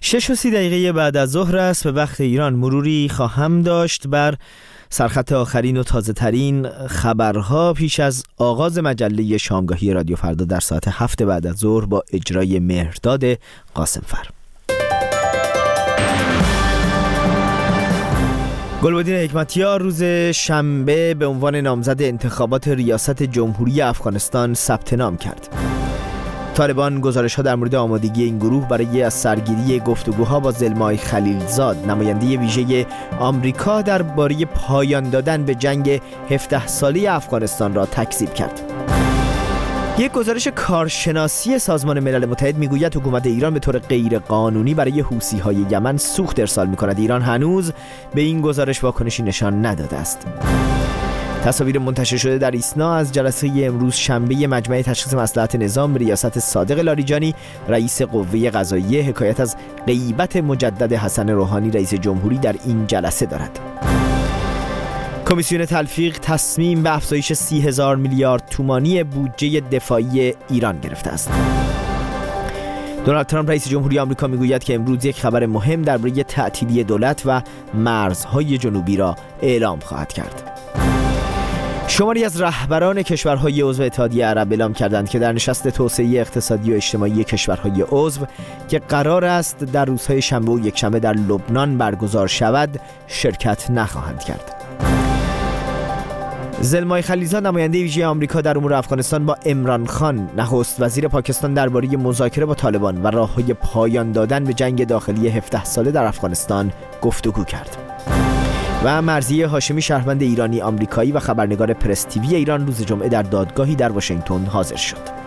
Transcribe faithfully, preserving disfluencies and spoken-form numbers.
شش و سی دقیقه بعد از ظهر است. به وقت ایران مروری خواهم داشت بر سرخط آخرین و تازه ترین خبرها پیش از آغاز مجله شامگاهی رادیو فردا در ساعت هفت بعد از ظهر با اجرای مهرداد قاسمفر. گلبدین حکمتیار روز شنبه به عنوان نامزد انتخابات ریاست جمهوری افغانستان ثبت نام کرد. طالبان گزارش‌ها در مورد آمادگی این گروه برای از سرگیری گفتگوها با زلمای خلیلزاد، نماینده ویژه آمریکا درباره پایان دادن به جنگ هفده ساله افغانستان را تکذیب کرد. یک گزارش کارشناسی سازمان ملل متحد میگوید حکومت ایران به طور غیر قانونی برای حوثی‌های یمن سوخت ارسال می‌کند. ایران هنوز به این گزارش واکنشی نشان نداده است. تصاویر منتشر شده در ایسنا از جلسه امروز شنبه مجمع تشخیص مصلحت نظام به ریاست صادق لاریجانی رئیس قوه قضاییه حکایت از غیبت مجدد حسن روحانی رئیس جمهوری در این جلسه دارد. کمیسیون تلفیق تصمیم به افزایش سی هزار میلیارد تومانی بودجه دفاعی ایران گرفته است. دونالد ترامپ رئیس جمهوری آمریکا میگوید که امروز یک خبر مهم درباره تعطیلی دولت و مرزهای جنوبی را اعلام خواهد کرد. شماری از رهبران کشورهای عضو اتحادیه عرب اعلام کردند که در نشست توسعه اقتصادی و اجتماعی کشورهای عضو که قرار است در روزهای شنبه و یکشنبه در لبنان برگزار شود شرکت نخواهند کرد. زلمای خلیلزاد نماینده ویژه آمریکا در امور افغانستان با عمران خان نخست وزیر پاکستان درباره مذاکره با طالبان و راههای پایان دادن به جنگ داخلی هفده ساله در افغانستان گفتگو کرد. و مرضیه هاشمی شهروند ایرانی آمریکایی و خبرنگار پرس تیوی ایران روز جمعه در دادگاهی در واشنگتن حاضر شد.